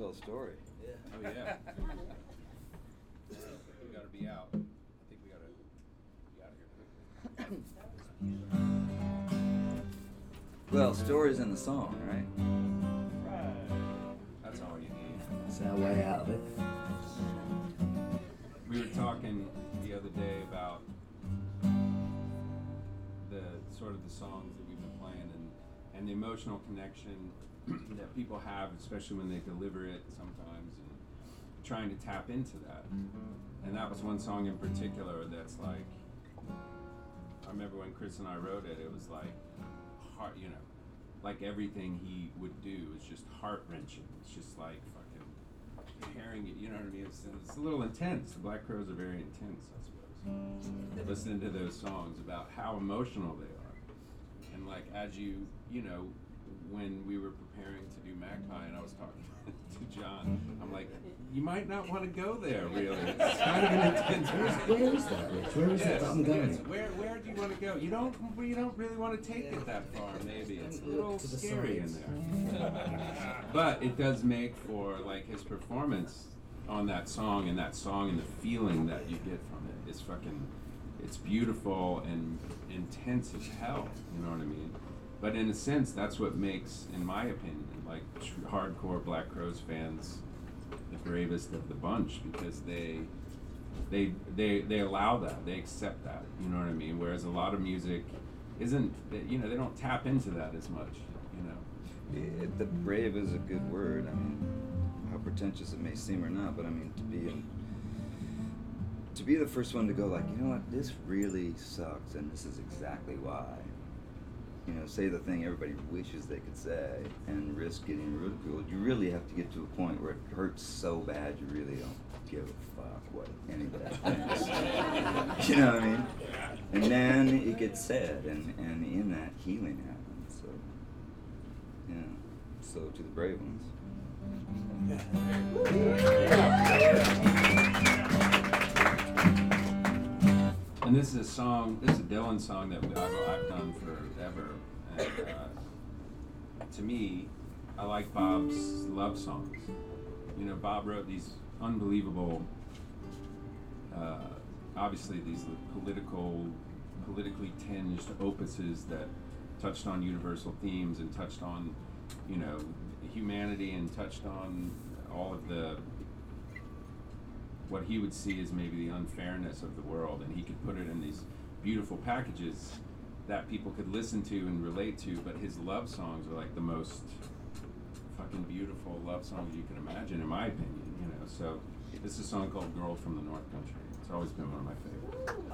tell a story. Yeah. Oh yeah. We gotta be out. I think we gotta be out of here quickly. Well, story's in the song, right? Right. That's all you need. That's our way out of it. We were talking the other day about the sort of the songs that we've been playing and the emotional connection that people have, especially when they deliver it sometimes, and trying to tap into that. And that was one song in particular that's like, I remember when Chris and I wrote it, it was like heart, you know, like everything he would do is just heart-wrenching. It's just like fucking hearing it, you know what I mean? It's a little intense. The Black Crowes are very intense, I suppose. Listening to those songs about how emotional they are. And like as you know, when we were preparing to do Magpie and I was talking to John, I'm like, you might not want to go there, really. It's kind of an intense. Where is that, Rich? Where is it that I'm going? Yes. Where do you want to go? You don't really want to take it that far, maybe. It's a little scary in there. But it does make for, like, his performance on that song and the feeling that you get from it is fucking, it's beautiful and intense as hell, you know what I mean? But in a sense, that's what makes, in my opinion, like hardcore Black Crowes fans the bravest of the bunch, because they allow that, they accept that, you know what I mean? Whereas a lot of music isn't, you know, they don't tap into that as much, you know? The brave is a good word. I mean, how pretentious it may seem or not, but I mean, to be the first one to go like, you know what, this really sucks, and this is exactly why. You know, say the thing everybody wishes they could say and risk getting ridiculed. You really have to get to a point where it hurts so bad you really don't give a fuck what anybody thinks. You know what I mean? And then it gets said, and in that healing happens. So, yeah. So to the brave ones. And this is a Dylan song that I've done forever. And to me, I like Bob's love songs. You know, Bob wrote these unbelievable, obviously these politically tinged opuses that touched on universal themes and touched on, you know, humanity and touched on all of what he would see as maybe the unfairness of the world, and he could put it in these beautiful packages that people could listen to and relate to. But his love songs are like the most fucking beautiful love songs you can imagine, in my opinion, you know. So this is a song called Girl from the North Country. It's always been one of my favorites.